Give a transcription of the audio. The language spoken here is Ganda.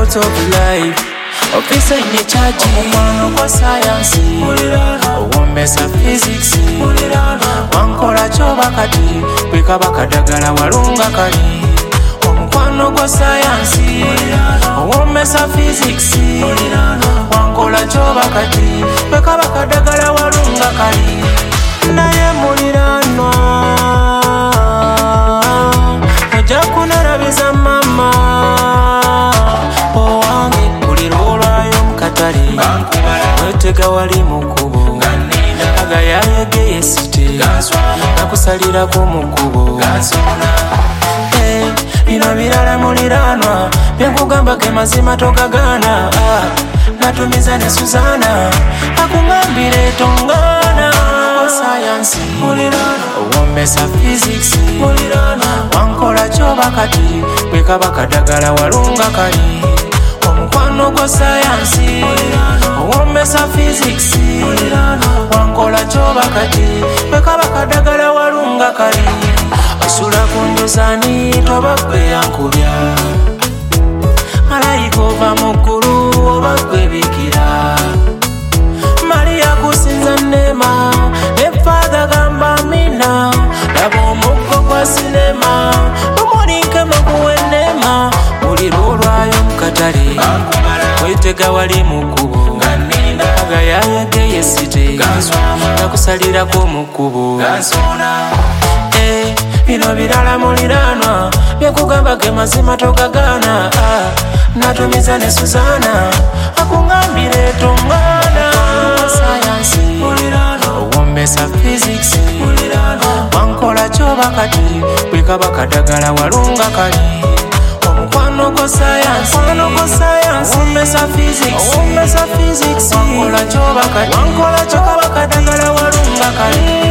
fact of life. Office in charge, omukwano gwa science, owombesa physics, wankola kyoba kati bwe kaba kadagala walunga kali. Omukwano gwa science, owombesa physics, wankola kyoba kati bwe kaba kadagala walunga kali. Naye muliranwa ojja kunarabiza mama owange buli lwolwayo mukatale wetega wali mukubo agayayegeye site nakusalirako mukubo. Bino birala muliranwa byenkugamba ge mazima togagana. Natumiza ne Suzana akungambire tongana. Science owombesa physics wankola kyoba kati bwe kaba kadagala walunga kali. Omukwano gwa science owombesa physics wankola kyoba kati bwe kaba kadagala walunga kali. Osula ku njuzani toba gwe yankubya malayika ova mu ggulu oba gwe bikira. Maria kusinza nema ne Father gamba mina laba omuggo gwa sinema omulinke mukuwenema buli lwolwayo mukatale wetega wali mukubo agayayegeye site nakusalirako mukubo. Bino birala muliranwa byekugamba ge mazima togagana. Natumiza ne Suzana akungambire tongana. Science owombesa physics wankola kyoba kati bwe kaba kadagala walunga kali. Omukwano gwa science owombesa physics wankola kyoba kati bwe kaba kadagala walunga kali.